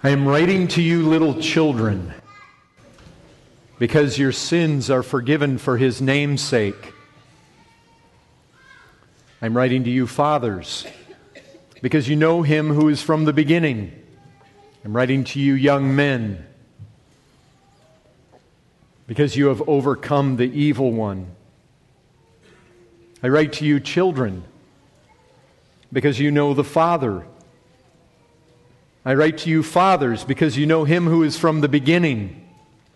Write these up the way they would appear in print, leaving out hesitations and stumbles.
I am writing to you, little children, because your sins are forgiven for His name's sake. I'm writing to you, fathers, because you know Him who is from the beginning. I'm writing to you, young men, because you have overcome the evil one. I write to you, children, because you know the Father. I write to you, fathers, because you know Him who is from the beginning.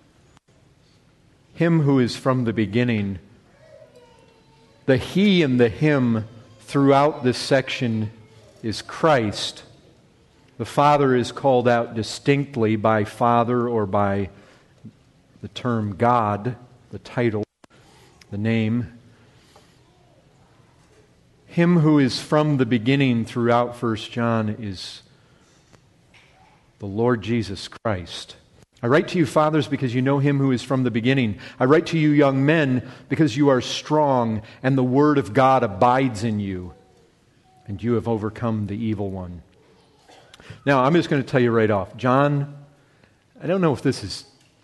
Him who is from the beginning. The He and the Him throughout this section is Christ. The Father is called out distinctly by Father or by the term God, the title, the name. Him who is from the beginning throughout 1 John is the Lord Jesus Christ. I write to you, fathers, because you know Him who is from the beginning. I write to you, young men, because you are strong, and the Word of God abides in you, and you have overcome the evil one. Now, I'm just going to tell you right off. John, I don't know if this is...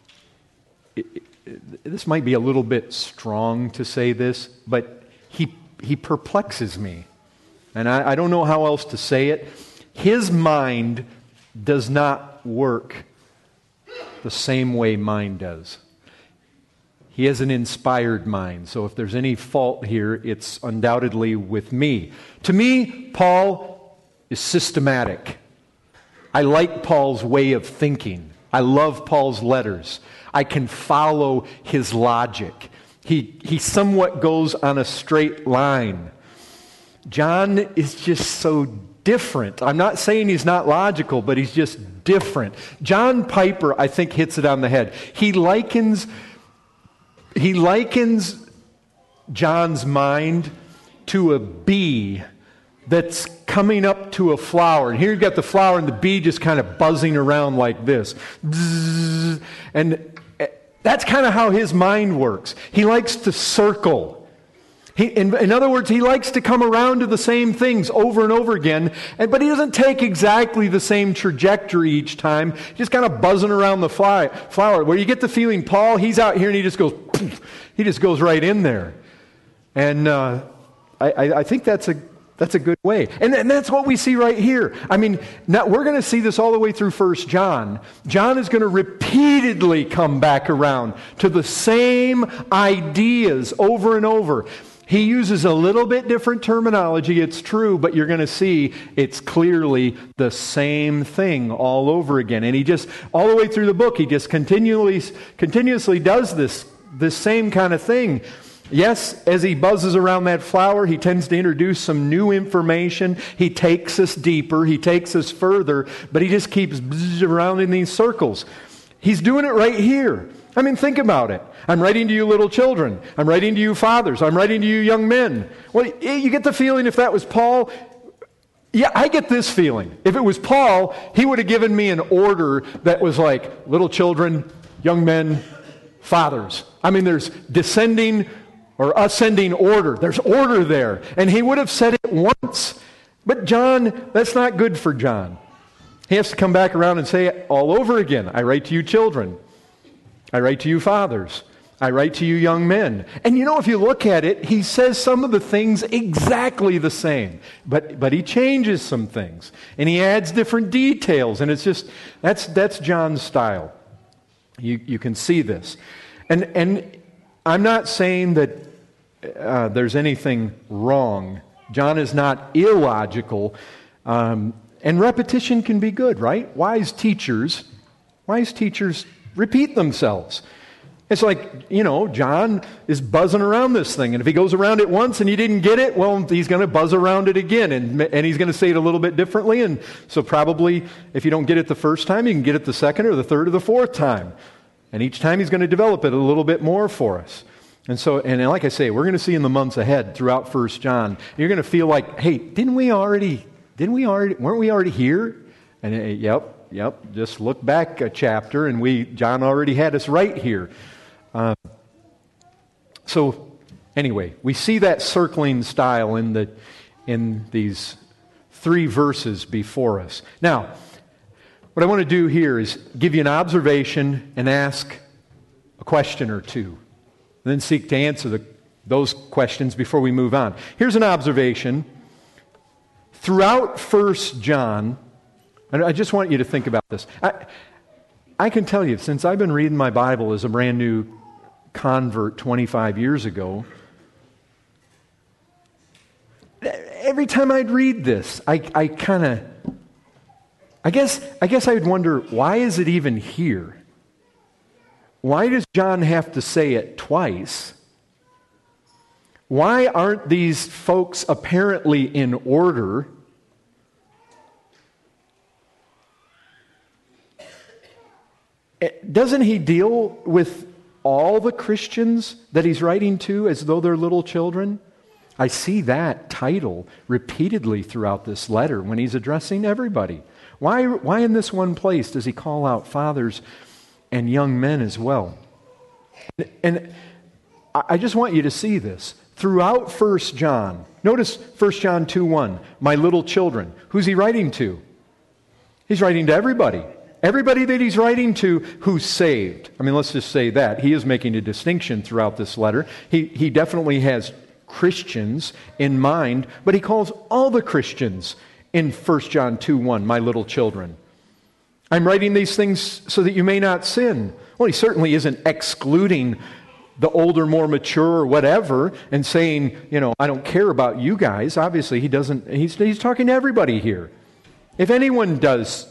This might be a little bit strong to say this, but he perplexes me. And I don't know how else to say it. His mind does not work the same way mine does. He has an inspired mind, so if there's any fault here, it's undoubtedly with me. To me, Paul is systematic. I like Paul's way of thinking. I love Paul's letters. I can follow his logic. He somewhat goes on a straight line. John is just so different. I'm not saying he's not logical, but he's just different. John Piper, I think, hits it on the head. He likens John's mind to a bee that's coming up to a flower. And here you've got the flower and the bee just kind of buzzing around like this. Bzzz, and that's kind of how his mind works. He likes to circle. In other words, he likes to come around to the same things over and over again, but he doesn't take exactly the same trajectory each time. He's just kind of buzzing around the flower. Where you get the feeling, Paul, he's out here and he just goes, poof, he just goes right in there. And I think that's a good way. And that's what we see right here. I mean, now we're going to see this all the way through 1 John. John is going to repeatedly come back around to the same ideas over and over. He uses a little bit different terminology, it's true, but you're going to see it's clearly the same thing all over again. And he just, all the way through the book, he just continuously does this same kind of thing. Yes, as he buzzes around that flower, he tends to introduce some new information. He takes us deeper, he takes us further, but he just keeps around in these circles. He's doing it right here. I mean, think about it. I'm writing to you, little children. I'm writing to you, fathers. I'm writing to you, young men. Well, you get the feeling if that was Paul. Yeah, I get this feeling. If it was Paul, he would have given me an order that was like, little children, young men, fathers. I mean, there's descending or ascending order. There's order there. And he would have said it once. But John, that's not good for John. He has to come back around and say it all over again. I write to you, children. I write to you, fathers. I write to you, young men. And you know, if you look at it, he says some of the things exactly the same. But he changes some things. And he adds different details. And it's just, that's John's style. You can see this. And I'm not saying that there's anything wrong. John is not illogical. And repetition can be good, right? Wise teachers repeat themselves. It's like, John is buzzing around this thing. And if he goes around it once and you didn't get it, well, he's going to buzz around it again. And he's going to say it a little bit differently. And so probably if you don't get it the first time, you can get it the second or the third or the fourth time. And each time he's going to develop it a little bit more for us. And so, and like I say, we're going to see in the months ahead throughout 1 John, you're going to feel like, hey, weren't we already here? And yep, just look back a chapter and John already had us right here. So anyway, we see that circling style in these 3 verses before us. Now, What I want to do here is give you an observation and ask a question or two, and then seek to answer those questions before we move on. Here's an observation. Throughout 1 John, and I just want you to think about this. I can tell you, since I've been reading my Bible as a brand new convert 25 years ago, every time I'd read this, I guess I'd wonder, why is it even here? Why does John have to say it twice? Why aren't these folks apparently in order? Doesn't he deal with all the Christians that he's writing to as though they're little children? I see that title repeatedly throughout this letter when he's addressing everybody. Why in this one place does he call out fathers and young men as well? And I just want you to see this. Throughout 1 John, notice 1 John 2:1, my little children. Who's he writing to? He's writing to everybody. Everybody that he's writing to who's saved. I mean, let's just say that. He is making a distinction throughout this letter. He definitely has Christians in mind, but he calls all the Christians in 1 John 2:1, my little children. I'm writing these things so that you may not sin. Well, he certainly isn't excluding the older, more mature, or whatever, and saying, I don't care about you guys. Obviously, he doesn't. He's talking to everybody here. If anyone does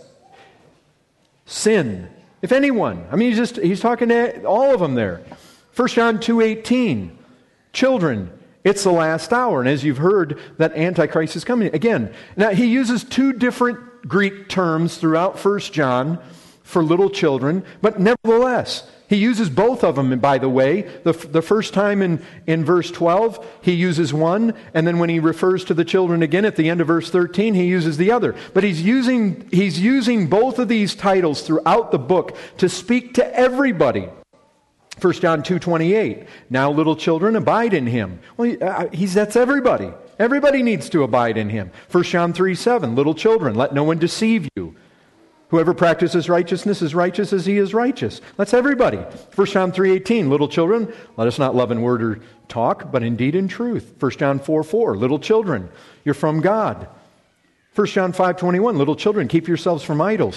sin, if anyone, he's talking to all of them there. 1 John 2:18, children, it's the last hour. And as you've heard, that Antichrist is coming. Again, now he uses two different Greek terms throughout 1 John for little children, but nevertheless, he uses both of them. And by the way, the first time in verse 12, he uses one, and then when he refers to the children again at the end of verse 13, he uses the other. But he's using both of these titles throughout the book to speak to everybody. 1 John 2:28, now little children, abide in him. Well, that's everybody. Everybody needs to abide in him. 1 John 3:7, little children, let no one deceive you. Whoever practices righteousness is righteous as he is righteous. That's everybody. 1 John 3:18, little children, let us not love in word or talk, but in deed and truth. 1 John 4:4, little children, you're from God. 1 John 5:21, little children, keep yourselves from idols.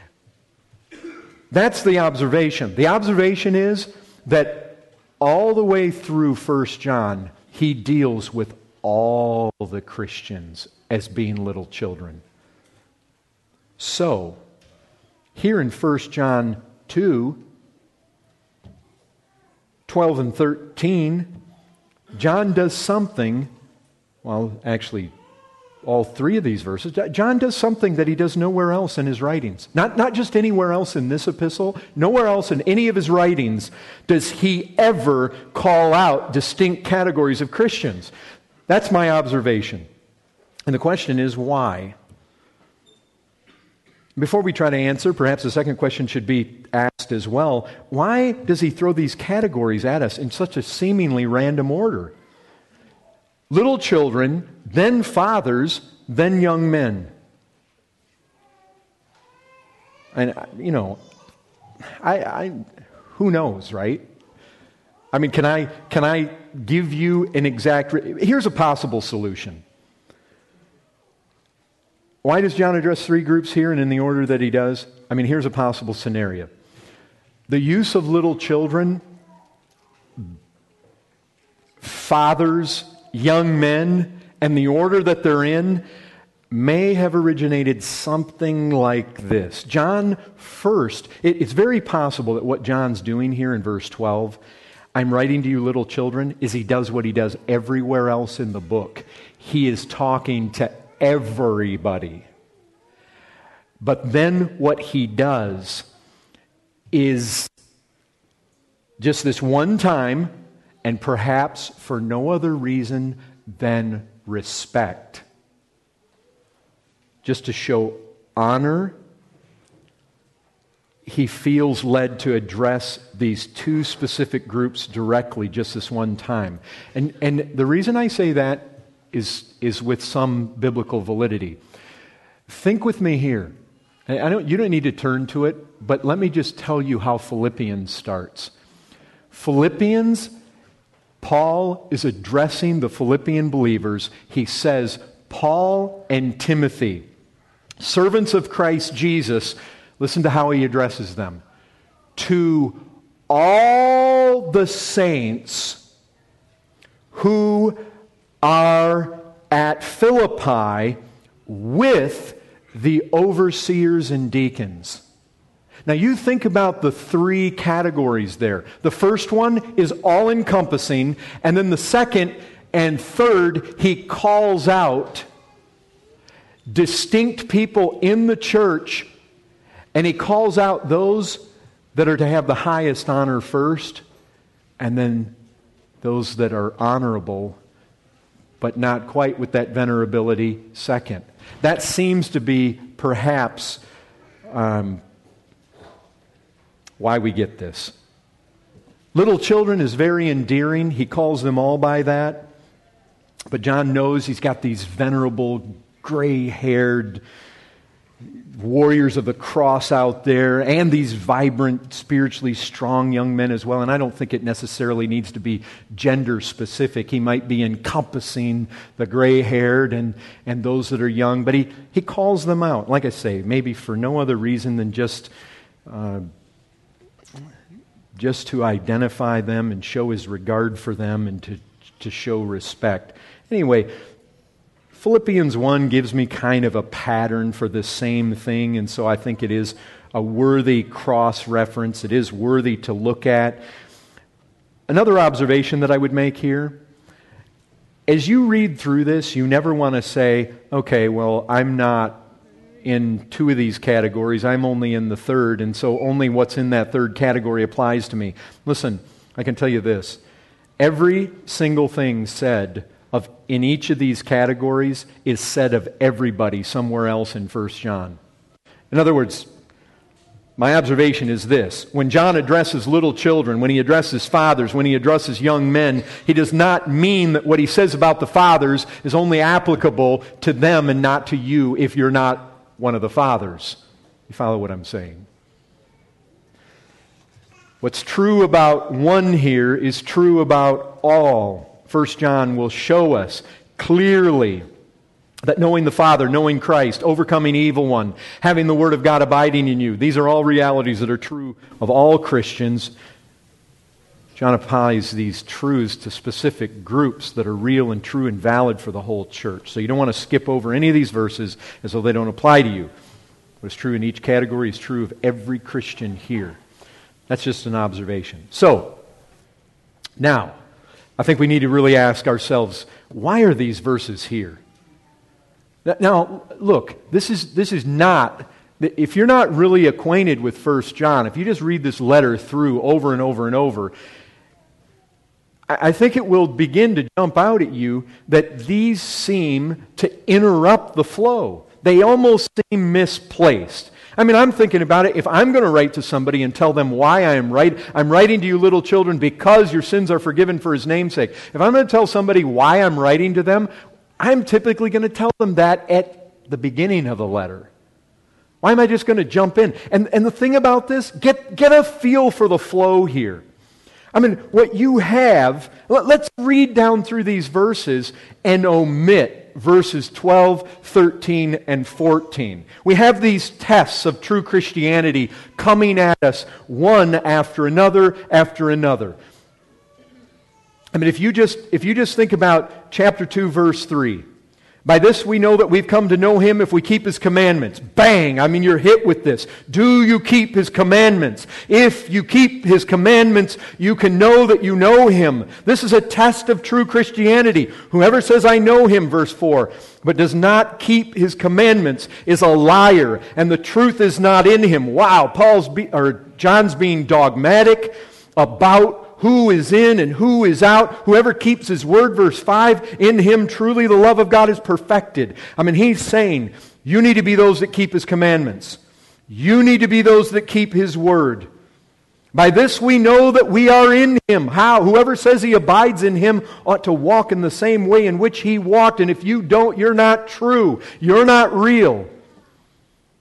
That's the observation. The observation is that all the way through 1 John, he deals with all the Christians as being little children. So, here in 1 John 2:12 and 13, John does something, well, actually, all three of these verses, John does something that he does nowhere else in his writings. Not just anywhere else in this epistle, nowhere else in any of his writings does he ever call out distinct categories of Christians. That's my observation. And the question is, why? Before we try to answer, perhaps the second question should be asked as well. Why does he throw these categories at us in such a seemingly random order? Little children, then fathers, then young men. And, who knows, right? I mean, can I give you an exact... Here's a possible solution. Why does John address three groups here and in the order that he does? I mean, here's a possible scenario. The use of little children, fathers, young men, and the order that they're in may have originated something like this. John first, it's very possible that what John's doing here in verse 12, I'm writing to you little children, is he does what he does everywhere else in the book. He is talking to everybody. But then what he does is just this one time, and perhaps for no other reason than respect. Just to show honor, he feels led to address these two specific groups directly just this one time. And the reason I say that is with some biblical validity. Think with me here, You don't need to turn to it, but let me just tell you how Philippians starts. Philippians, Paul is addressing the Philippian believers. He says, Paul and Timothy, servants of Christ Jesus, listen to how he addresses them. To all the saints who are at Philippi with the overseers and deacons. Now you think about the three categories there. The first one is all-encompassing, and then the second and third, he calls out distinct people in the church, and he calls out those that are to have the highest honor first, and then those that are honorable, but not quite with that venerability, second. That seems to be perhaps why we get this. Little children is very endearing. He calls them all by that. But John knows he's got these venerable, gray-haired warriors of the cross out there, and these vibrant, spiritually strong young men as well. And I don't think it necessarily needs to be gender-specific. He might be encompassing the gray-haired and those that are young. But he calls them out, like I say, maybe for no other reason than just to identify them and show his regard for them and to show respect. Anyway, Philippians 1 gives me kind of a pattern for the same thing, and so I think it is a worthy cross-reference. It is worthy to look at. Another observation that I would make here, as you read through this, you never want to say, okay, well, I'm not in two of these categories, I'm only in the third, and so only what's in that third category applies to me. Listen, I can tell you this. Every single thing said in each of these categories is said of everybody somewhere else in 1 John. In other words, my observation is this. When John addresses little children, when he addresses fathers, when he addresses young men, he does not mean that what he says about the fathers is only applicable to them and not to you if you're not one of the fathers. You follow what I'm saying? What's true about one here is true about all. 1 John will show us clearly that knowing the Father, knowing Christ, overcoming evil one, having the Word of God abiding in you, these are all realities that are true of all Christians. John applies these truths to specific groups that are real and true and valid for the whole church. So you don't want to skip over any of these verses as though they don't apply to you. What's true in each category is true of every Christian here. That's just an observation. So, now, I think we need to really ask ourselves, why are these verses here? Now, look, this is not, if you're not really acquainted with 1 John, if you just read this letter through over and over and over, I think it will begin to jump out at you that these seem to interrupt the flow. They almost seem misplaced. I mean, I'm thinking about it. If I'm going to write to somebody and tell them why I'm writing to you little children because your sins are forgiven for His name's sake. If I'm going to tell somebody why I'm writing to them, I'm typically going to tell them that at the beginning of the letter. Why am I just going to jump in? And the thing about this, get a feel for the flow here. I mean, what you have, let's read down through these verses and omit verses 12, 13, and 14. We have these tests of true Christianity coming at us one after another after another. I mean, if you just think about chapter 2, verse 3. By this we know that we've come to know Him if we keep His commandments. Bang! I mean, you're hit with this. Do you keep His commandments? If you keep His commandments, you can know that you know Him. This is a test of true Christianity. Whoever says, I know Him, verse 4, but does not keep His commandments is a liar, and the truth is not in him. Wow, John's being dogmatic about who is in and who is out. Whoever keeps His word, verse 5, in him truly the love of God is perfected. I mean, he's saying, you need to be those that keep His commandments. You need to be those that keep His word. By this we know that we are in Him. How? Whoever says he abides in Him ought to walk in the same way in which He walked. And if you don't, you're not true. You're not real.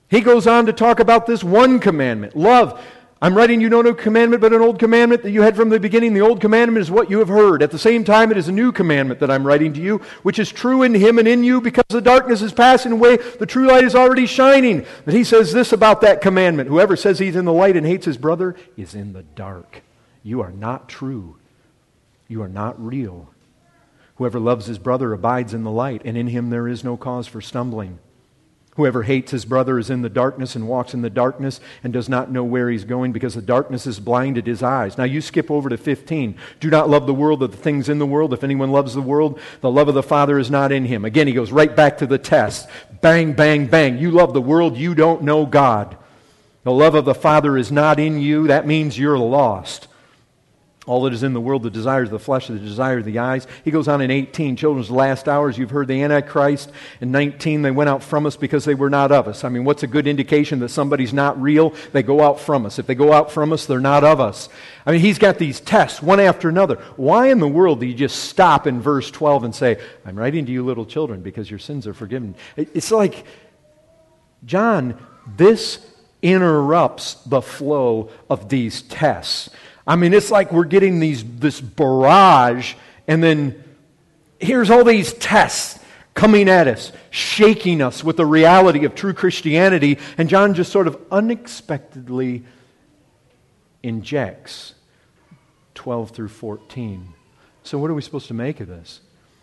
He goes on to talk about this one commandment, love. I'm writing you no new commandment, but an old commandment that you had from the beginning. The old commandment is what you have heard. At the same time, it is a new commandment that I'm writing to you, which is true in him and in you, because the darkness is passing away. The true light is already shining. But he says this about that commandment. Whoever says he's in the light and hates his brother is in the dark. You are not true. You are not real. Whoever loves his brother abides in the light, and in him there is no cause for stumbling. Whoever hates his brother is in the darkness and walks in the darkness and does not know where he's going, because the darkness has blinded his eyes. Now you skip over to 15. Do not love the world or the things in the world. If anyone loves the world, the love of the Father is not in him. Again, he goes right back to the test. Bang, bang, bang. You love the world, you don't know God. The love of the Father is not in you. That means you're lost. All that is in the world, the desires of the flesh, the desire of the eyes. He goes on in 18, children's last hours, you've heard the Antichrist. In 19, they went out from us because they were not of us. I mean, what's a good indication that somebody's not real? They go out from us. If they go out from us, they're not of us. I mean, he's got these tests, one after another. Why in the world do you just stop in verse 12 and say, I'm writing to you little children because your sins are forgiven? It's like, John, this interrupts the flow of these tests. I mean, it's like we're getting this barrage, and then here's all these tests coming at us, shaking us with the reality of true Christianity, and John just sort of unexpectedly injects 12 through 14. So what are we supposed to make of this?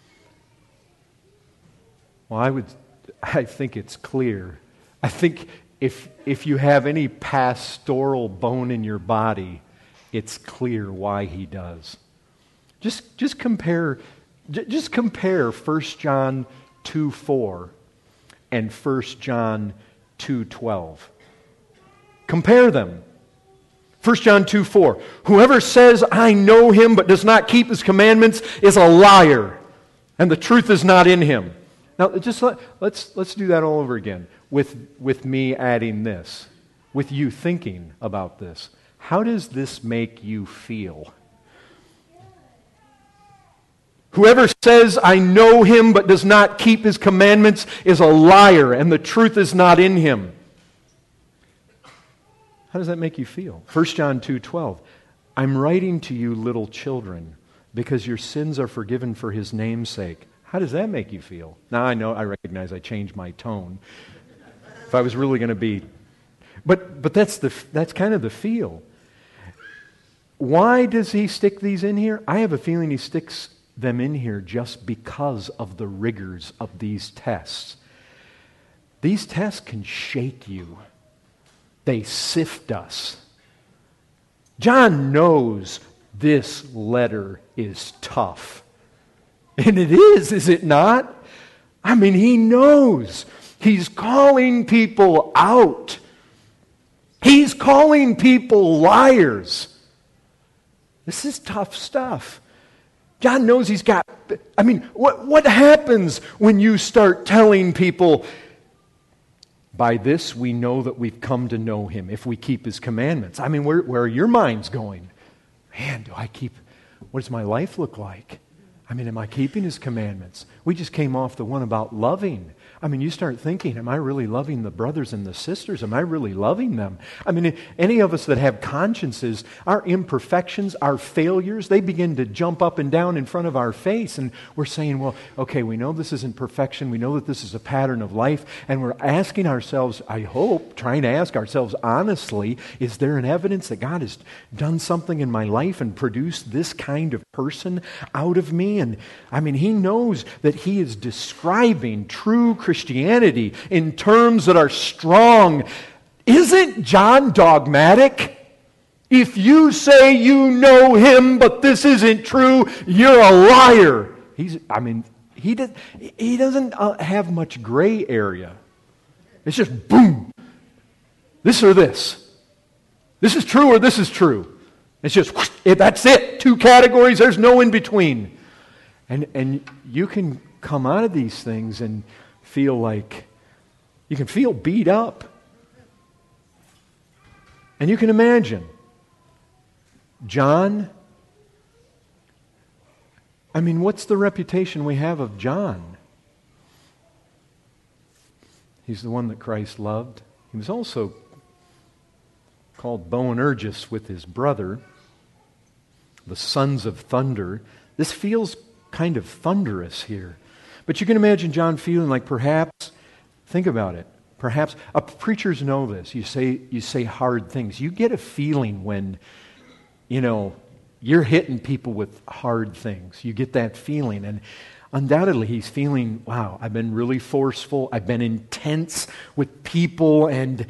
Well, I think it's clear. I think if you have any pastoral bone in your body, it's clear why he does. Just compare 1 John 2:4 and 1 John 2:12. Compare them. 1 John 2:4. Whoever says, I know him, but does not keep his commandments is a liar, and the truth is not in him. Now, let's do that all over again with me adding this, with you thinking about this. How does this make you feel? Whoever says, I know him, but does not keep his commandments is a liar, and the truth is not in him. How does that make you feel? 1 John 2:12. I'm writing to you, little children, because your sins are forgiven for his name's sake. How does that make you feel? Now, I recognize I changed my tone. If I was really going to be... But that's kind of the feel. Why does he stick these in here? I have a feeling he sticks them in here just because of the rigors of these tests. These tests can shake you. They sift us. John knows this letter is tough. And it is it not? I mean, he knows. He's calling people out. He's calling people liars. This is tough stuff. John knows he's got... I mean, what happens when you start telling people, by this we know that we've come to know him, if we keep his commandments? I mean, where are your minds going? Man, what does my life look like? I mean, am I keeping his commandments? We just came off the one about loving. I mean, you start thinking, am I really loving the brothers and the sisters? Am I really loving them? I mean, any of us that have consciences, our imperfections, our failures, they begin to jump up and down in front of our face. And we're saying, well, okay, we know this isn't perfection. We know that this is a pattern of life. And we're asking ourselves, I hope, trying to ask ourselves honestly, is there an evidence that God has done something in my life and produced this kind of person out of me? And I mean, he knows that he is describing true Christianity in terms that are strong. Isn't John dogmatic? If you say you know him, but this isn't true, you're a liar. He doesn't have much gray area. It's just boom. This or this. This is true or this is true. It's just, that's it. Two categories, there's no in between. And you can come out of these things and feel like, you can feel beat up. And you can imagine, John, I mean, what's the reputation we have of John? He's the one that Christ loved. He was also called Boanerges with his brother, the sons of thunder. This feels kind of thunderous here. But you can imagine John feeling like perhaps, think about it, perhaps, preachers know this. You say hard things. You get a feeling when, you're hitting people with hard things. You get that feeling. And undoubtedly he's feeling, wow, I've been really forceful. I've been intense with people and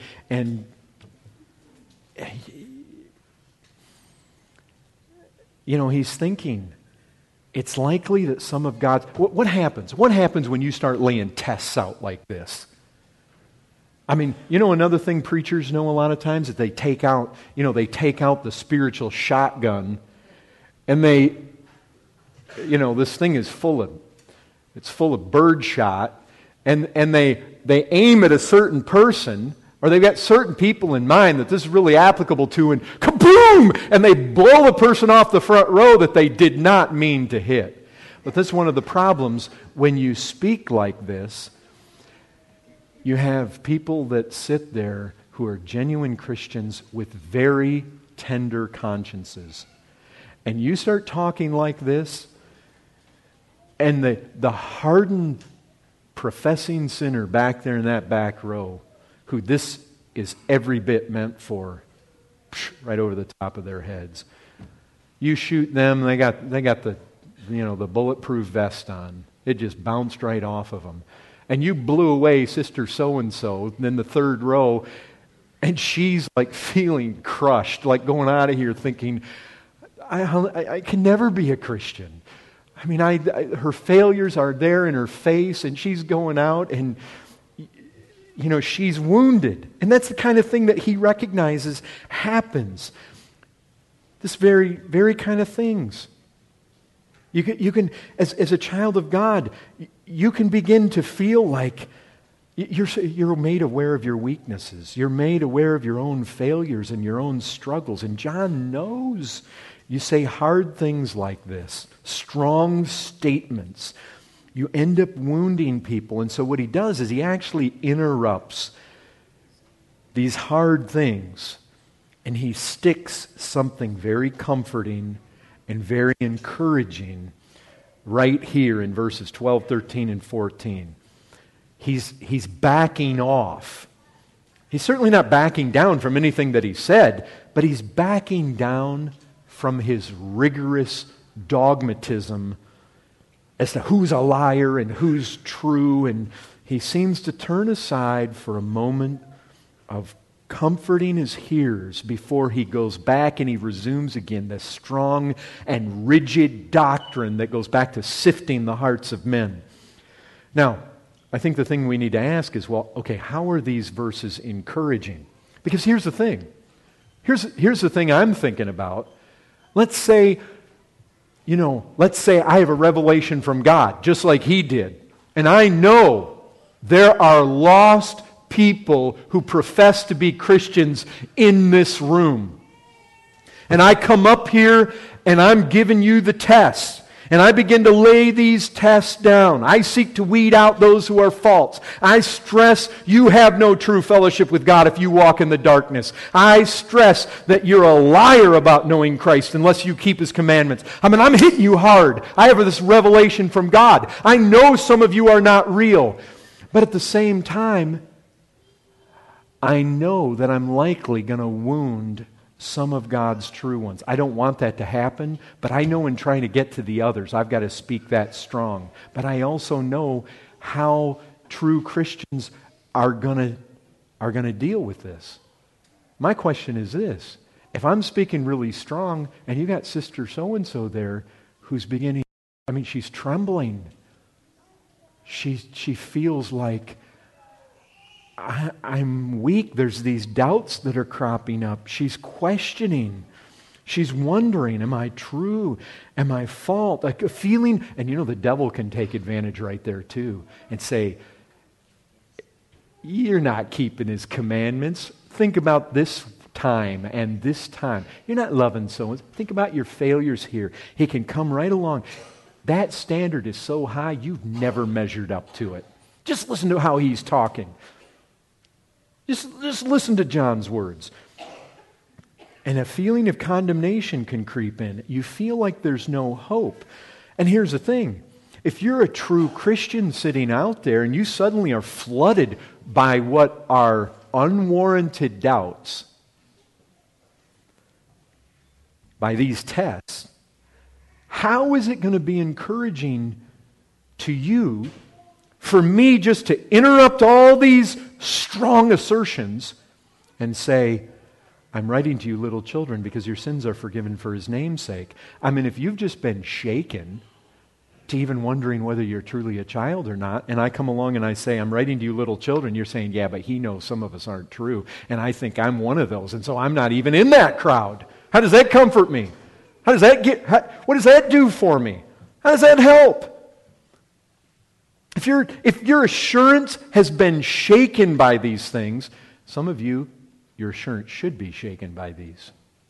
he's thinking, it's likely that some of God's... What happens? What happens when you start laying tests out like this? I mean, another thing preachers know a lot of times is they take out the spiritual shotgun and this thing is full of bird shot and they aim at a certain person, or they've got certain people in mind that this is really applicable to, and kaboom! And they blow the person off the front row that they did not mean to hit. But that's one of the problems when you speak like this. You have people that sit there who are genuine Christians with very tender consciences. And you start talking like this, and the hardened professing sinner back there in that back row, who this is every bit meant for, right over the top of their heads. You shoot them, they got the the bulletproof vest on. It just bounced right off of them. And you blew away Sister so-and-so, then the third row, and she's like feeling crushed, like going out of here thinking, I can never be a Christian. I mean, her failures are there in her face, and she's going out, and she's wounded. And that's the kind of thing that he recognizes happens. This very, very kind of things. You can, as a child of God, you can begin to feel like you're made aware of your weaknesses. You're made aware of your own failures and your own struggles. And John knows you say hard things like this, strong statements. You end up wounding people. And so what he does is he actually interrupts these hard things, and he sticks something very comforting and very encouraging right here in verses 12, 13, and 14. He's backing off. He's certainly not backing down from anything that he said, but he's backing down from his rigorous dogmatism as to who's a liar and who's true, and he seems to turn aside for a moment of comforting his hearers before he goes back and he resumes again this strong and rigid doctrine that goes back to sifting the hearts of men. Now, I think the thing we need to ask is, well, okay, how are these verses encouraging? Because here's the thing. Here's the thing I'm thinking about. Let's say I have a revelation from God, just like he did. And I know there are lost people who profess to be Christians in this room. And I come up here and I'm giving you the tests. And I begin to lay these tests down. I seek to weed out those who are false. I stress you have no true fellowship with God if you walk in the darkness. I stress that you're a liar about knowing Christ unless you keep His commandments. I mean, I'm hitting you hard. I have this revelation from God. I know some of you are not real. But at the same time, I know that I'm likely going to wound some of God's true ones. I don't want that to happen, but I know in trying to get to the others, I've got to speak that strong. But I also know how true Christians are going to deal with this. My question is this: if I'm speaking really strong, and you got Sister so-and-so there who's beginning, she's trembling. She feels like, I'm weak. There's these doubts that are cropping up. She's questioning. She's wondering, am I true? Am I false? Like a feeling, and the devil can take advantage right there too and say, you're not keeping His commandments. Think about this time and this time. You're not loving so-and-so. Think about your failures here. He can come right along. That standard is so high, you've never measured up to it. Just listen to how he's talking. Just listen to John's words. And a feeling of condemnation can creep in. You feel like there's no hope. And here's the thing. If you're a true Christian sitting out there and you suddenly are flooded by what are unwarranted doubts, by these tests, how is it going to be encouraging to you for me just to interrupt all these strong assertions and say, I'm writing to you, little children, because your sins are forgiven for His name's sake? I mean, if you've just been shaken to even wondering whether you're truly a child or not, and I come along and I say, I'm writing to you, little children, you're saying, yeah, but He knows some of us aren't true, and I think I'm one of those, and so I'm not even in that crowd. How does that comfort me? What does that do for me? How does that help? If your assurance has been shaken by these things, some of you, your assurance should be shaken by these.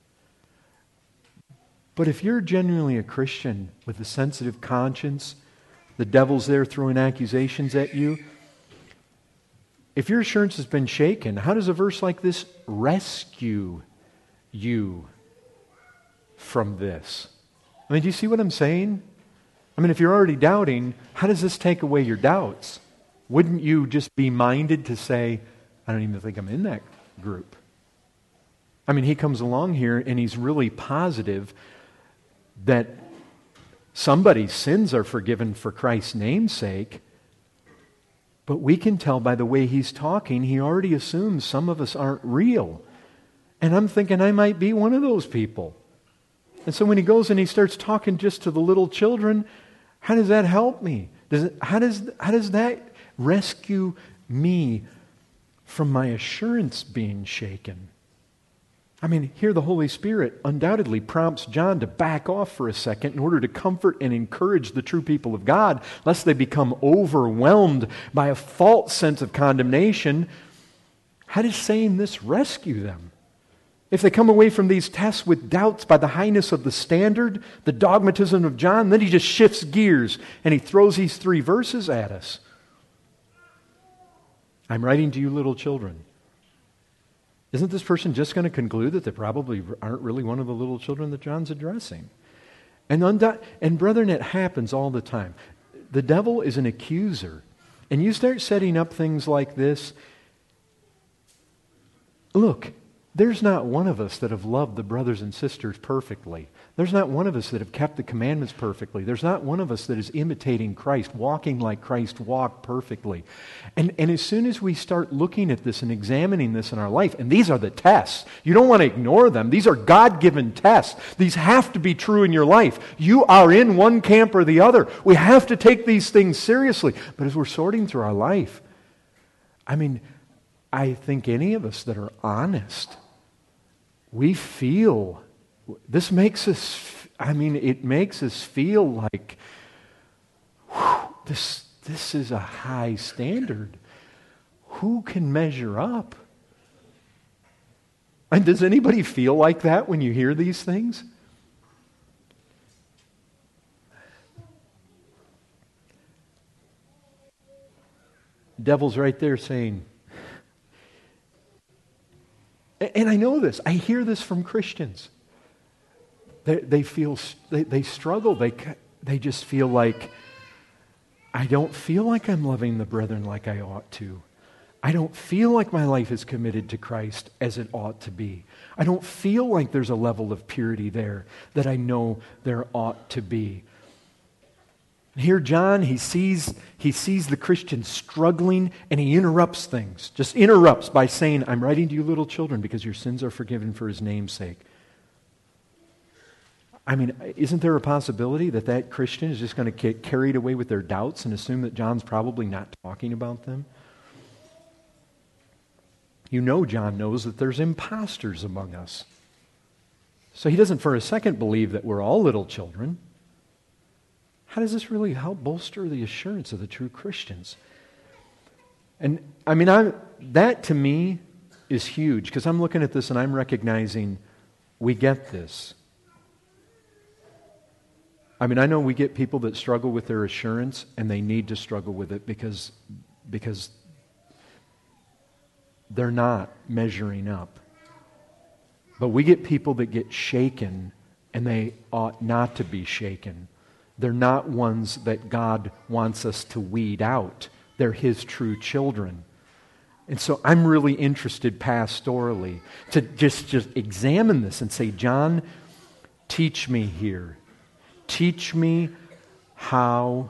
But if you're genuinely a Christian with a sensitive conscience, the devil's there throwing accusations at you, if your assurance has been shaken, how does a verse like this rescue you from this? I mean, do you see what I'm saying? I mean, if you're already doubting, how does this take away your doubts? Wouldn't you just be minded to say, I don't even think I'm in that group? I mean, he comes along here and he's really positive that somebody's sins are forgiven for Christ's name's sake, but we can tell by the way he's talking, he already assumes some of us aren't real. And I'm thinking I might be one of those people. And so when he goes and he starts talking just to the little children, how does that help me? How does that rescue me from my assurance being shaken? I mean, here the Holy Spirit undoubtedly prompts John to back off for a second in order to comfort and encourage the true people of God, lest they become overwhelmed by a false sense of condemnation. How does saying this rescue them? If they come away from these tests with doubts by the highness of the standard, the dogmatism of John, then he just shifts gears and he throws these 3 verses at us. I'm writing to you, little children. Isn't this person just going to conclude that they probably aren't really one of the little children that John's addressing? And brethren, it happens all the time. The devil is an accuser. And you start setting up things like this. Look, there's not one of us that have loved the brothers and sisters perfectly. There's not one of us that have kept the commandments perfectly. There's not one of us that is imitating Christ, walking like Christ walked perfectly. And as soon as we start looking at this and examining this in our life, and these are the tests. You don't want to ignore them. These are God-given tests. These have to be true in your life. You are in one camp or the other. We have to take these things seriously. But as we're sorting through our life, I mean, I think any of us that are honest, we feel, this makes us, it makes us feel like, this is a high standard. Who can measure up? And does anybody feel like that when you hear these things? The devil's right there saying, and I know this. I hear this from Christians. They feel, they struggle. They just feel like, I don't feel like I'm loving the brethren like I ought to. I don't feel like my life is committed to Christ as it ought to be. I don't feel like there's a level of purity there that I know there ought to be. Here John, he sees the Christians struggling and he interrupts things. Just interrupts by saying, I'm writing to you, little children, because your sins are forgiven for His name's sake. I mean, isn't there a possibility that that Christian is just going to get carried away with their doubts and assume that John's probably not talking about them? You know John knows that there's imposters among us. So he doesn't for a second believe that we're all little children. How does this really help bolster the assurance of the true Christians? And I mean, that to me is huge, because I'm looking at this and I'm recognizing we get this. I mean, I know we get people that struggle with their assurance and they need to struggle with it because they're not measuring up. But we get people that get shaken, and they ought not to be shaken. They're not ones that God wants us to weed out. They're His true children. And so I'm really interested pastorally to just examine this and say, John, teach me here. Teach me how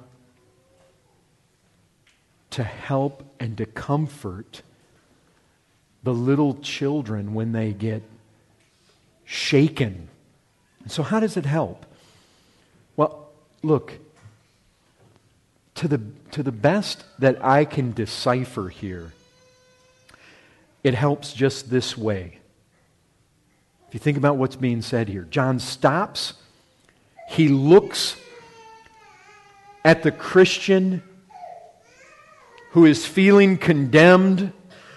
to help and to comfort the little children when they get shaken. And so how does it help? Well, look, to the best that I can decipher here, it helps just this way. If you think about what's being said here, John stops, he looks at the Christian who is feeling condemned,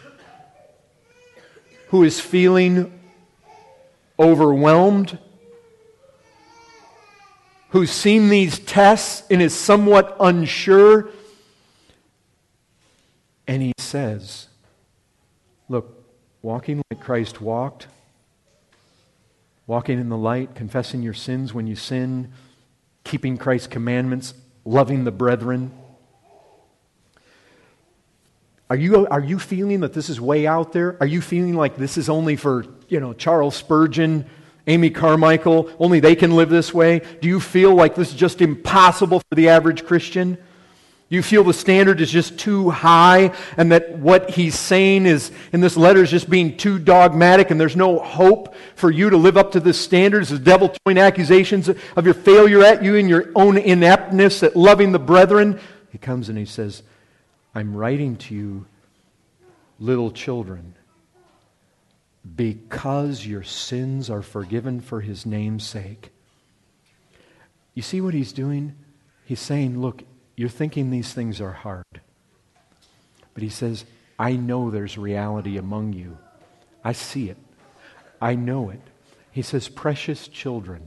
who is feeling overwhelmed, who's seen these tests and is somewhat unsure, and he says, look, walking like Christ walked, walking in the light, confessing your sins when you sin, keeping Christ's commandments, loving the brethren. Are you feeling that this is way out there? Are you feeling like this is only for, Charles Spurgeon, Amy Carmichael, only they can live this way? Do you feel like this is just impossible for the average Christian? Do you feel the standard is just too high and that what he's saying is in this letter is just being too dogmatic and there's no hope for you to live up to this standard? Is the devil throwing accusations of your failure at you and your own ineptness at loving the brethren? He comes and he says, I'm writing to you, little children, because your sins are forgiven for His name's sake. You see what he's doing? He's saying, look, you're thinking these things are hard. But he says, I know there's reality among you. I see it. I know it. He says, precious children,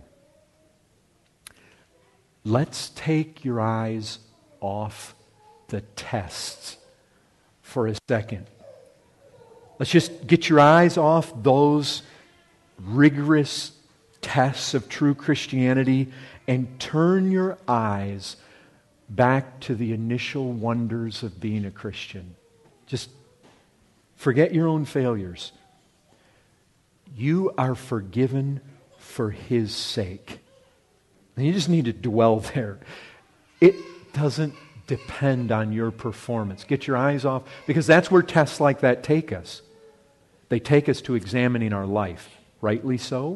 let's take your eyes off the tests for a second. Let's just get your eyes off those rigorous tests of true Christianity and turn your eyes back to the initial wonders of being a Christian. Just forget your own failures. You are forgiven for His sake. And you just need to dwell there. It doesn't depend on your performance. Get your eyes off, because that's where tests like that take us. They take us to examining our life. Rightly so.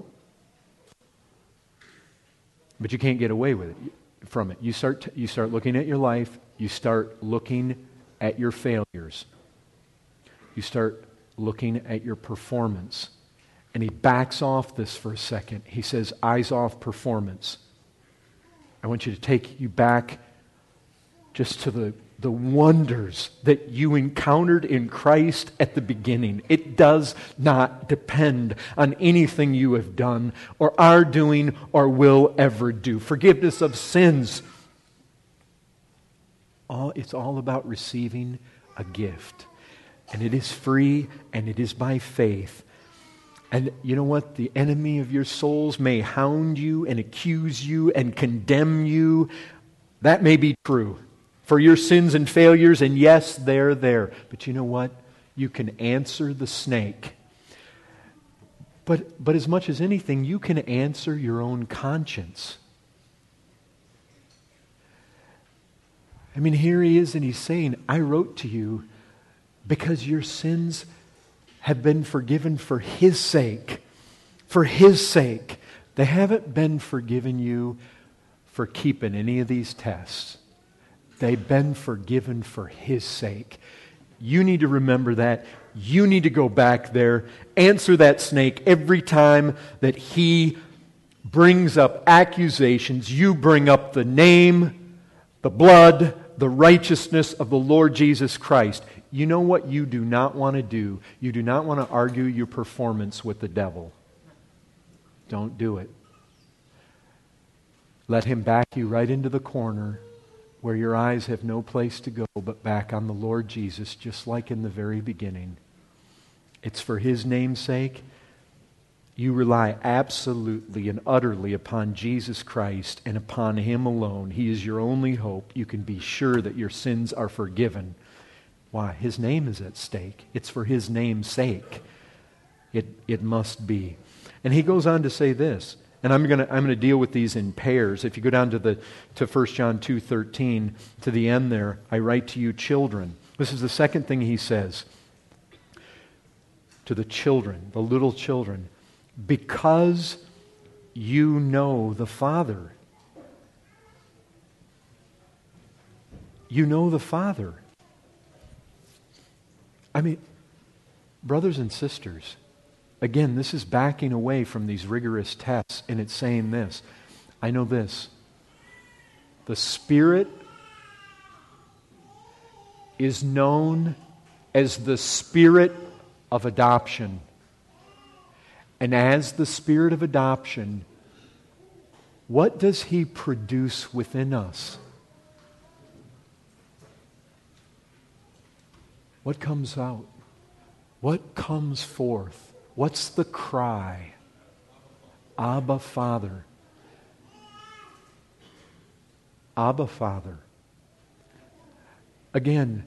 But you can't get away with it. From it. You start looking at your life. You start looking at your failures. You start looking at your performance. And he backs off this for a second. He says, eyes off performance. I want you to take you back just to the wonders that you encountered in Christ at the beginning. It does not depend on anything you have done or are doing or will ever do. Forgiveness of sins. It's all about receiving a gift. And it is free and it is by faith. And you know what? The enemy of your souls may hound you and accuse you and condemn you. That may be true for your sins and failures, and yes, they're there. But you know what? You can answer the snake. But as much as anything, you can answer your own conscience. I mean, here he is, and he's saying, I wrote to you because your sins have been forgiven for His sake. For His sake. They haven't been forgiven you for keeping any of these tests. They've been forgiven for His sake. You need to remember that. You need to go back there, answer that snake every time that he brings up accusations. You bring up the name, the blood, the righteousness of the Lord Jesus Christ. You know what you do not want to do? You do not want to argue your performance with the devil. Don't do it. Let him back you right into the corner where your eyes have no place to go but back on the Lord Jesus, just like in the very beginning. it's for His name's sake, you rely absolutely and utterly upon Jesus Christ and upon Him alone. He is your only hope. You can be sure that your sins are forgiven. Why? His name is at stake. It's for His name's sake. It must be. And he goes on to say this, and I'm going to deal with these in pairs. If you go down to 1 John 2:13, to the end there, I write to you children. This is the second thing he says to the children, the little children. Because you know the Father. You know the Father. I mean, brothers and sisters, again, this is backing away from these rigorous tests, and it's saying this. I know this. The Spirit is known as the Spirit of adoption. And as the Spirit of adoption, what does He produce within us? What comes out? What comes forth? What's the cry? Abba, Father. Abba, Father. Again,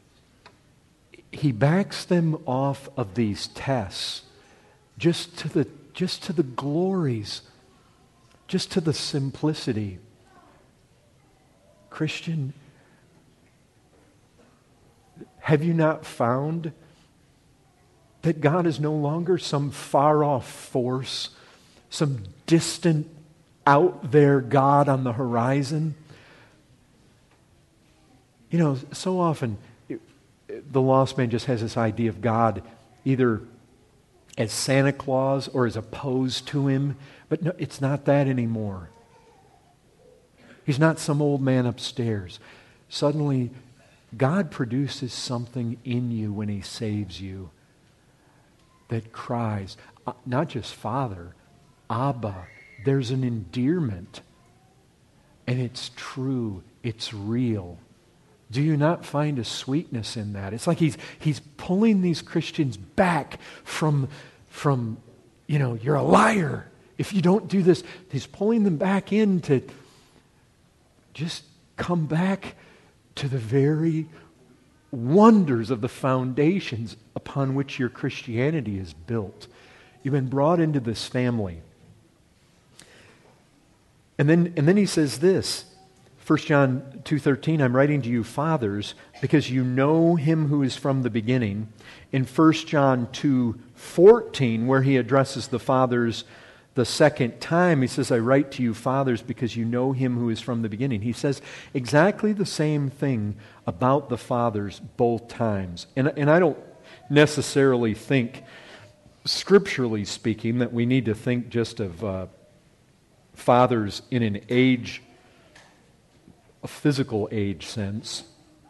he backs them off of these tests just to the glories, just to the simplicity. Christian, have you not found that God is no longer some far-off force, some distant, out there God on the horizon? You know, so often the lost man just has this idea of God either as Santa Claus or as opposed to Him. But no, it's not that anymore. He's not some old man upstairs. Suddenly, God produces something in you when He saves you that cries, not just Father, Abba. There's an endearment. And it's true. It's real. Do you not find a sweetness in that? It's like he's pulling these Christians back from you're a liar if you don't do this. He's pulling them back in to just come back to the very wonders of the foundations upon which your Christianity is built. You've been brought into this family. And then he says this, 1 John 2:13, I'm writing to you fathers because you know Him who is from the beginning. In 1 John 2:14, where he addresses the fathers the second time, he says, I write to you fathers because you know Him who is from the beginning. He says exactly the same thing about the fathers both times. And I don't necessarily think, scripturally speaking, that we need to think just of fathers in an age, a physical age sense,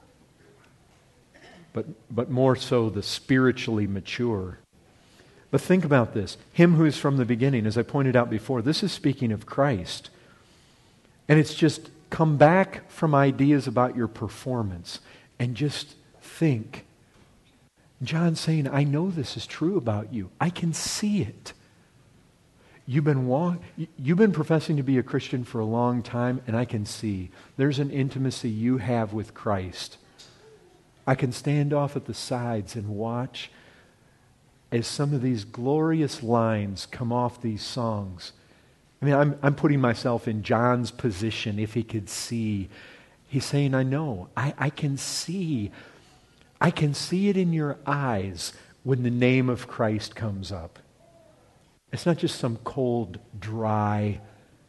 but more so the spiritually mature. But think about this. Him who is from the beginning, as I pointed out before, this is speaking of Christ. And it's just come back from ideas about your performance and just think. John's saying, I know this is true about you. I can see it. You've been professing to be a Christian for a long time, and I can see there's an intimacy you have with Christ. I can stand off at the sides and watch as some of these glorious lines come off these songs. I mean, I'm putting myself in John's position if he could see. He's saying, I know. I can see. I can see it in your eyes when the name of Christ comes up. It's not just some cold, dry,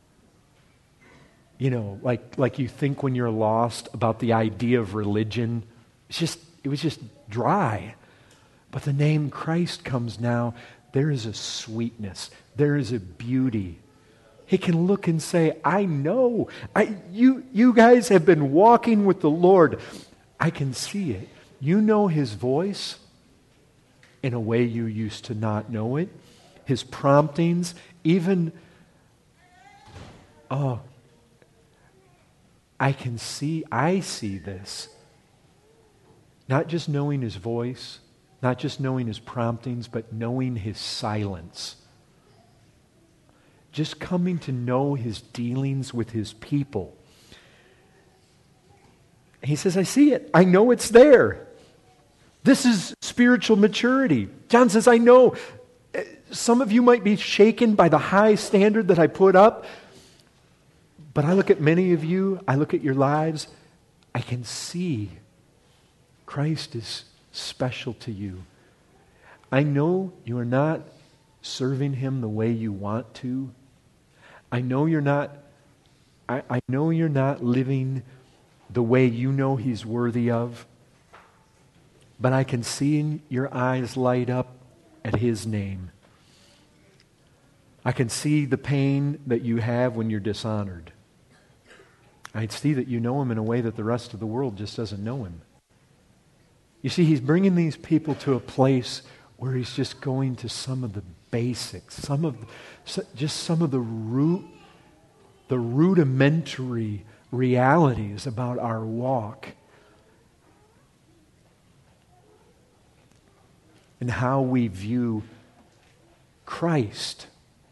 like you think when you're lost about the idea of religion. It was just dry. But the name Christ comes now, there is a sweetness. There is a beauty. He can look and say, I know. You guys have been walking with the Lord. I can see it. You know His voice in a way you used to not know it. His promptings, even, I see this. Not just knowing His voice, Not just knowing His promptings, but knowing His silence. Just coming to know His dealings with His people. He says, I see it. I know it's there. This is spiritual maturity. John says, I know some of you might be shaken by the high standard that I put up, but I look at many of you, I look at your lives, I can see Christ is special to you. I know you are not serving Him the way you want to. I know you're not living the way you know He's worthy of. But I can see in your eyes light up at His name. I can see the pain that you have when you're dishonored. I see that you know Him in a way that the rest of the world just doesn't know Him. You see, He's bringing these people to a place where He's just going to some of the basics, some of the rudimentary realities about our walk and how we view Christ,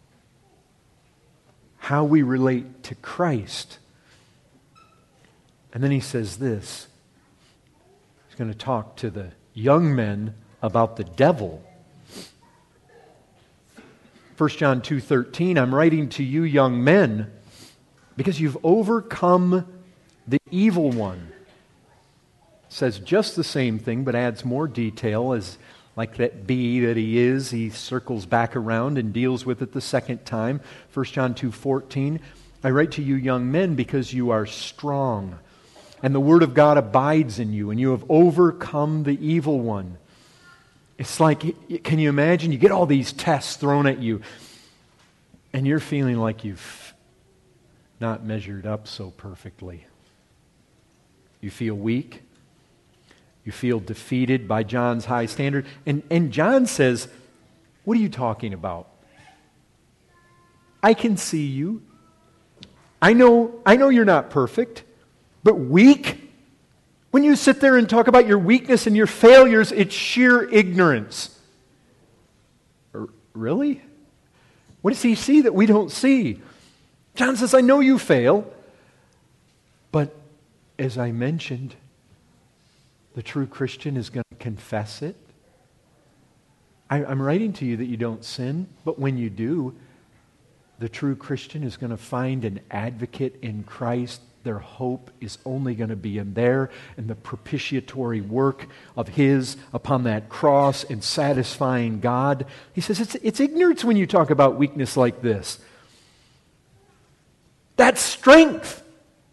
how we relate to Christ. And then He says this. He's going to talk to the young men about the devil. 1 John 2:13, I'm writing to you young men because you've overcome the evil one. It says just the same thing but adds more detail, as like that bee that he is, he circles back around and deals with it the second time. 1 John 2:14, I write to you young men because you are strong and the Word of God abides in you and you have overcome the evil one. It's like, can you imagine? You get all these tests thrown at you and you're feeling like you've not measured up so perfectly. You feel weak. You feel defeated by John's high standard. And John says, what are you talking about? I can see you. I know you're not perfect, but weak? When you sit there and talk about your weakness and your failures, it's sheer ignorance. Really? What does he see that we don't see? John says, I know you fail, but as I mentioned, the true Christian is going to confess it. I'm writing to you that you don't sin, but when you do, the true Christian is going to find an advocate in Christ. Their hope is only going to be in there and the propitiatory work of His upon that cross and satisfying God. He says it's ignorance when you talk about weakness like this. That's strength.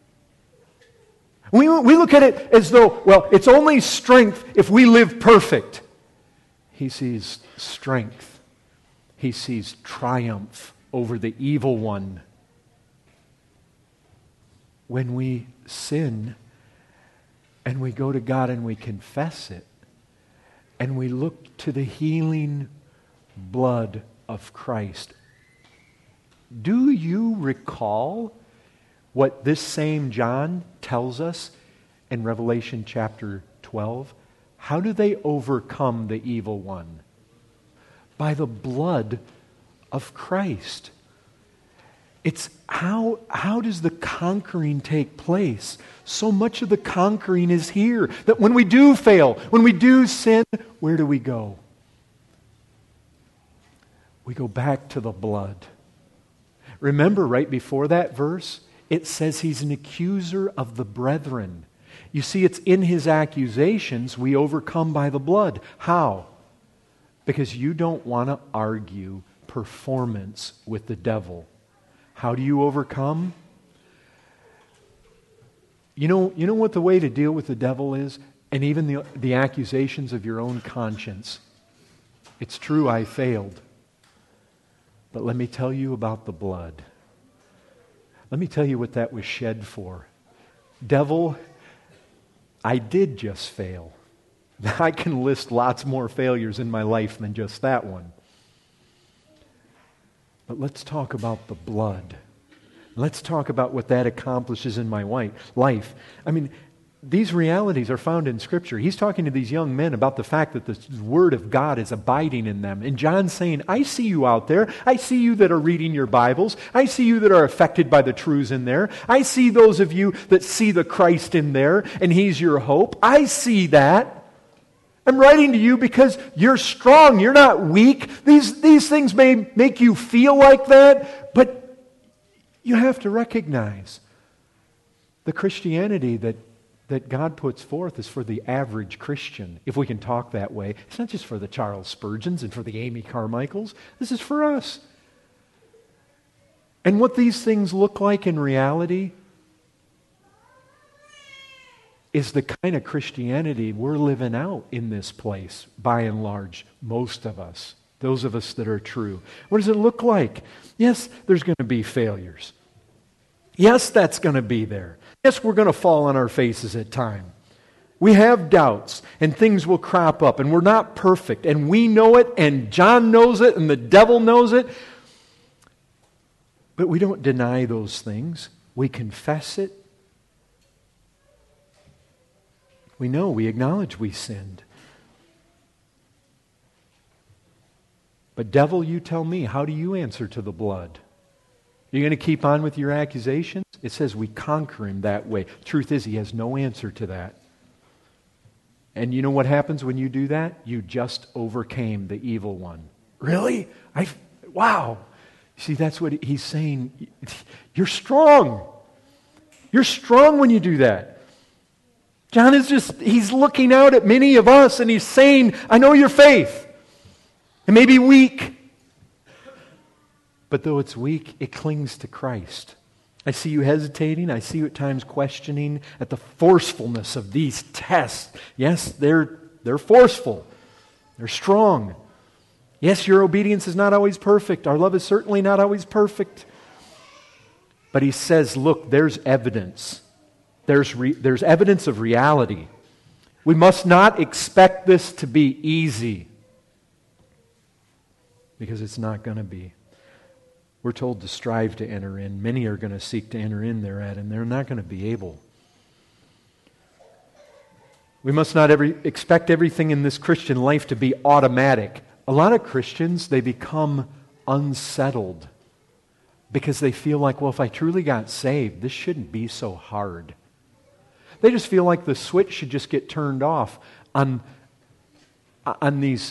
We look at it as though, well, it's only strength if we live perfect. He sees strength. He sees triumph over the evil one. When we sin and we go to God and we confess it and we look to the healing blood of Christ, do you recall what this same John tells us in Revelation chapter 12? How do they overcome the evil one? By the blood of Christ. It's how does the conquering take place? So much of the conquering is here that when we do fail, when we do sin, where do we go? We go back to the blood. Remember right before that verse, it says He's an accuser of the brethren. You see, it's in His accusations we overcome by the blood. How? Because you don't want to argue performance with the devil. How do you overcome? You know what the way to deal with the devil is? And even the accusations of your own conscience. It's true, I failed. But let me tell you about the blood. Let me tell you what that was shed for. Devil, I did just fail. I can list lots more failures in my life than just that one. But let's talk about the blood. Let's talk about what that accomplishes in my life. I mean, these realities are found in Scripture. He's talking to these young men about the fact that the Word of God is abiding in them. And John's saying, I see you out there. I see you that are reading your Bibles. I see you that are affected by the truths in there. I see those of you that see the Christ in there, and He's your hope. I see that. I'm writing to you because you're strong. You're not weak. These things may make you feel like that, but you have to recognize the Christianity that God puts forth is for the average Christian, if we can talk that way. It's not just for the Charles Spurgeons and for the Amy Carmichaels. This is for us. And what these things look like in reality is the kind of Christianity we're living out in this place, by and large, most of us, those of us that are true. What does it look like? Yes, there's going to be failures. Yes, that's going to be there. Yes, we're going to fall on our faces at times. We have doubts, and things will crop up, and we're not perfect, and we know it, and John knows it, and the devil knows it. But we don't deny those things. We confess it. We know, we acknowledge we sinned. But devil, you tell me, how do you answer to the blood? Are you going to keep on with your accusations? It says we conquer him that way. Truth is, he has no answer to that. And you know what happens when you do that? You just overcame the evil one. Really? Wow. See, that's what he's saying. You're strong. You're strong when you do that. John he's looking out at many of us and he's saying, I know your faith. It may be weak. But though it's weak, it clings to Christ. I see you hesitating. I see you at times questioning at the forcefulness of these tests. Yes, they're forceful. They're strong. Yes, your obedience is not always perfect. Our love is certainly not always perfect. But he says, look, there's evidence. There's evidence of reality. We must not expect this to be easy, because it's not going to be. We're told to strive to enter in. Many are going to seek to enter in thereat, and they're not going to be able. We must not expect everything in this Christian life to be automatic. A lot of Christians, they become unsettled because they feel like, well, if I truly got saved, this shouldn't be so hard. They just feel like the switch should just get turned off on these,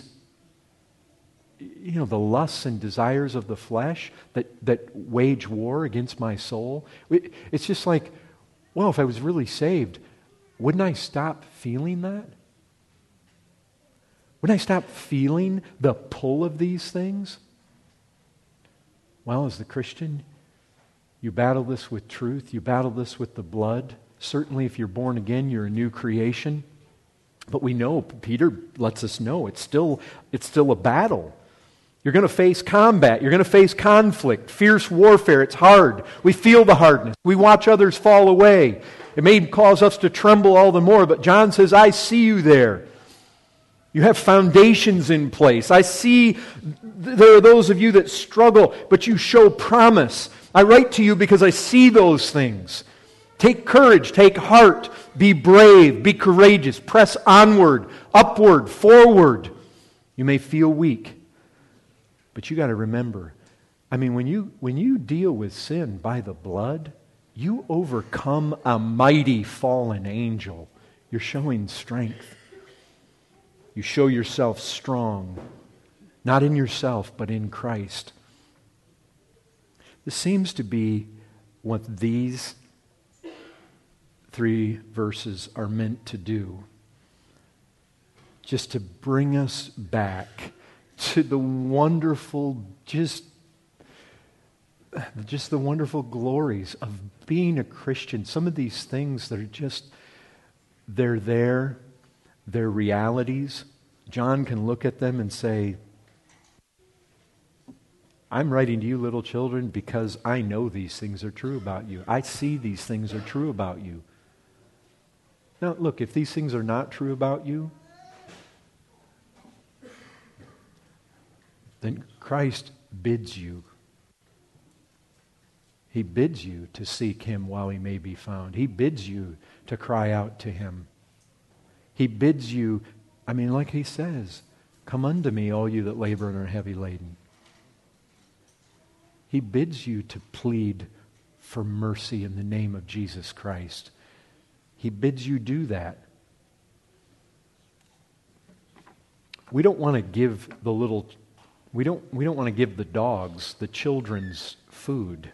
the lusts and desires of the flesh that wage war against my soul. It's just like, well, if I was really saved, wouldn't I stop feeling that? Wouldn't I stop feeling the pull of these things? Well, as the Christian, you battle this with truth. You battle this with the blood. Certainly, if you're born again, you're a new creation. But we know, Peter lets us know, it's still a battle. You're going to face combat. You're going to face conflict, fierce warfare. It's hard. We feel the hardness. We watch others fall away. It may cause us to tremble all the more, but John says, I see you there. You have foundations in place. I see there are those of you that struggle, but you show promise. I write to you because I see those things. Take courage, take heart, be brave, be courageous, press onward, upward, forward. You may feel weak. But you got to remember, when you deal with sin by the blood, you overcome a mighty fallen angel. You're showing strength. You show yourself strong, not in yourself, but in Christ. This seems to be what these 3 verses are meant to do. Just to bring us back to the wonderful, just the wonderful glories of being a Christian. Some of these things that are they're there, they're realities. John can look at them and say, I'm writing to you, little children, because I know these things are true about you. I see these things are true about you. Now, look, if these things are not true about you, then Christ bids you. He bids you to seek Him while He may be found. He bids you to cry out to Him. He bids you, like He says, come unto me, all you that labor and are heavy laden. He bids you to plead for mercy in the name of Jesus Christ. He bids you do that. We don't want to give we don't want to give the dogs, the children's food.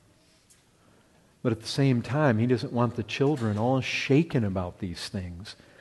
But at the same time, He doesn't want the children all shaken about these things.